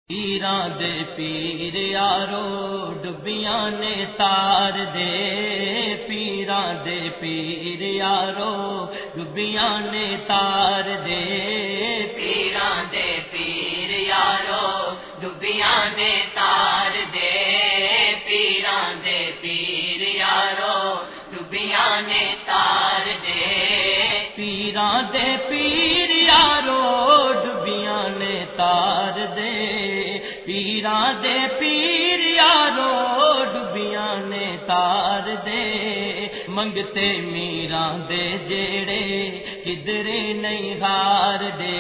پیراں دے پیر یارو ڈبیاں نے تار دے، پیراں دے پیر یارو ڈبیاں نے تار دے، پیراں دے پیر یارو ڈبیاں نے تار دے، پیراں دے پیر یارو ڈبیاں نے تار دے، پیراں دے پیر یارو ڈبیاں نے تار دے، پیراں دے پیر یارو ڈبیاں نے تار دے، منگتے میراں دے جیڑے کدرے نہیں ہار دے،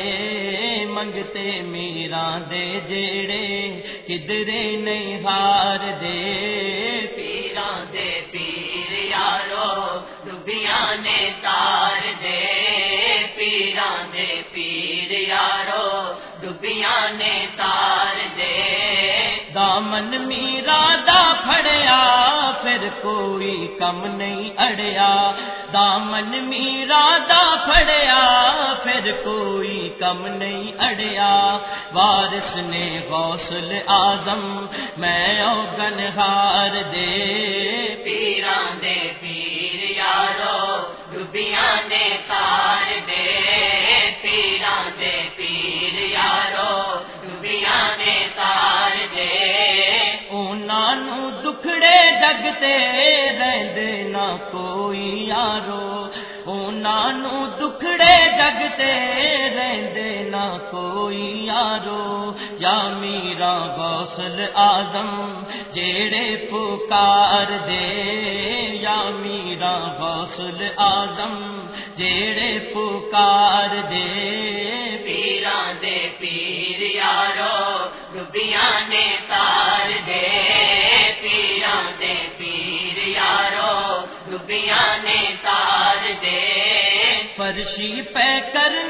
منگتے میراں دے جیڑے کدرے نہیں ہار دے، پیراں دے پیر یارو ڈبیاں نے تار دے، پیراں دے پیر یارو ڈبیاں نے تار دے، دامن میرا دا پھڑیا پھر کوئی کم نہیں اڑیا، دامن میرا دا پھڑیا پھر کوئی کم نہیں اڑیا، وارث نے غوث اعظم میں اوگن ہار دے، پیراں دے پیر یارو ڈبیاں نے تار دے، پیراں دے پیر یارو ڈبیاں نے تار دے، انہاں نو دکھڑے جگتے رہندے نہ کوئی یارو، انہاں نو دکھڑے جگتے رہندے نہ کوئی یارو، یا میرا غوث اعظم جیڑے پکار دے، یا میرا غوث اعظم جیڑے پکار دے، پیراں دے پیر یارو ڈبیاں نے تار دے، پیراں دے پیر یارو ڈبیاں نے تار دے، فرشی پہ کرن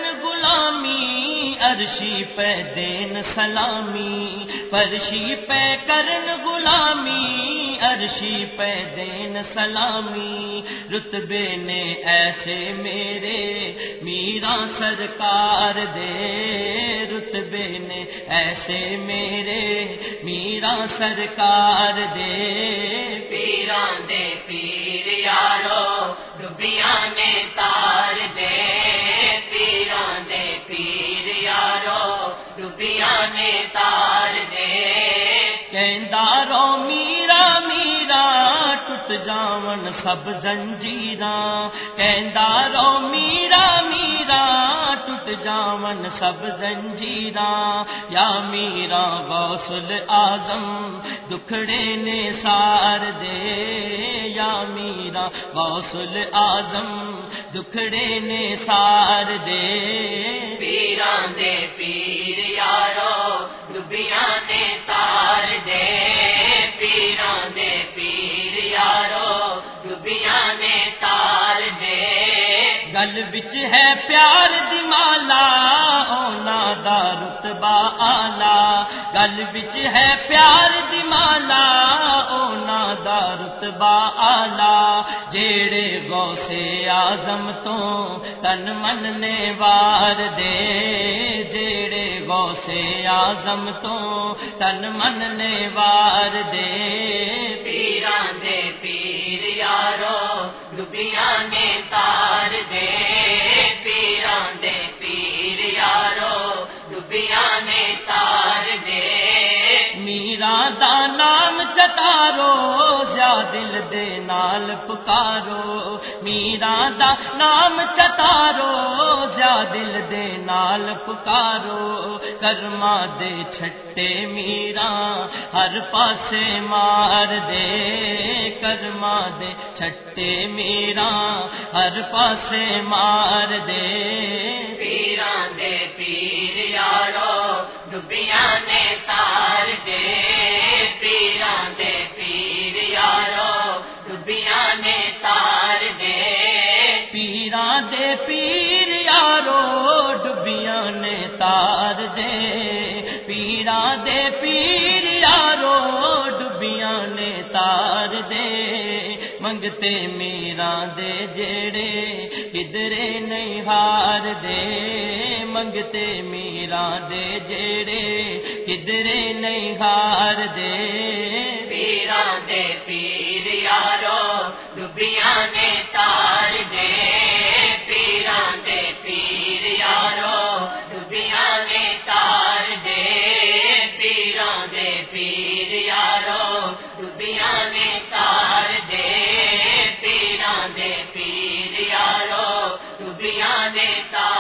غلامی عرشی پہ دین سلامی، فرشی پہ کرن غلامی عرشی پہ دین سلامی، رتبے نے ایسے میرے میراں سرکار دے، رتبے نے ایسے میرے میراں سرکار دے، پیراں دے پیر یارو ڈبیاں نے تار دے، پیراں دے پیر یارو ڈبیاں نے تار دے، کہندا رو میرا میرا ٹوٹ جاون سب زنجیراں، کہندا رو میرا میرا ٹوٹ جاون سب زنجیراں، یا میرا غوث اعظم دکھڑے نے سار دے، یا میرا غوث اعظم دکھڑے نے سار دے، پیراں دے پیر یارو ڈبیاں نے تار دے، پیراں دے پیر یارو ڈبیاں نے تار دے، گل وچ ہے پیار دی مالا اونا دا رتبہ آلہ، گل وچ ہے پیار دی مالا اونا دا رتبہ آلہ، جیڑے غوث اعظم تو تن من نے وار دے، جیڑے غوث اعظم تو تن من نے وار دے، پیراں دے پیر یارو ڈبیاں نے تار دے، پیراں دے پیر یارو ڈبیاں نے تار دے، میرا دا نام چتارو یا دل دے نال پکارو، میرا دا نام چتارو یا دل دے نال پکارو، کرما دے چھٹے میرا ہر پاسے مار دے، کرما دے چھٹے میرا ہر پاسے مار دے، پیراں دے پیر یارو ڈبیاں نے تار دے، پیراں دے پیر یارو ڈبیاں نے تار دے، پیراں دے پیر یارو ڈبیاں نے تار دے، پیراں دے پیر یارو ڈبیاں نے تار دے، منگتے میراں دے جیڑے کدرے نہیں ہار دے، منگتے میران دے جیڑے کدرے نہیں ہار دے پیران دے پیر یارو ڈبیاں نے تار دے پیران دے پیر یارو ڈبیاں نے تار دے پیران دے پیر یارو ڈبیاں نے تار دے پیران دے پیر یارو ڈبیاں نے تار